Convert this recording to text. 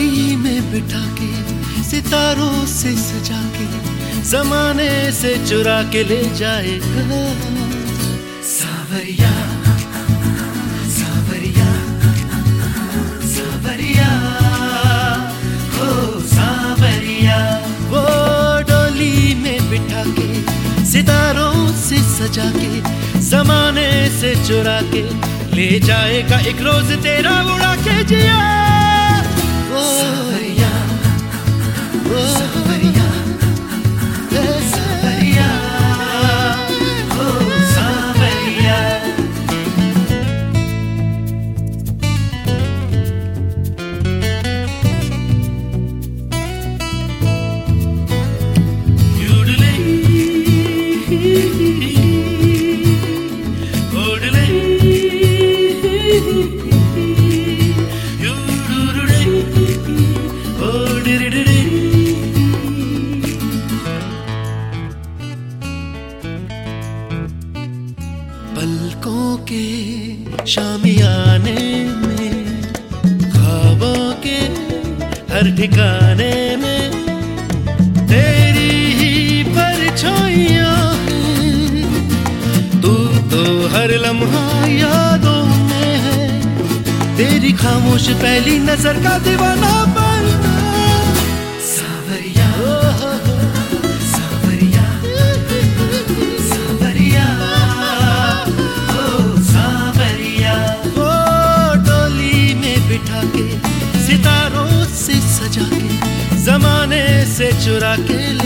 डोली में बिठा के, सितारों से सजा के, जमाने से चुरा के ले जाएगा। सावरिया सावरिया सावरिया हो सावरिया। वो डोली में बिठा के, सितारों से सजा के, जमाने से चुरा के ले जाएगा एक रोज तेरा उड़ा के जिया। सावरिया सावरिया सावरिया हो सावरिया। पलकों के शामियाने में, ख्वाबों के हर ठिकाने में तेरी ही परछाइयां हैं। तू तो हर लम्हा यादों में है, तेरी खामोश पहली नजर का दीवाना बनना। सावरिया सावरिया सावरिया हो सावरिया। वो डोली में बिठा के, सितारों से सजा के, जमाने से चुरा के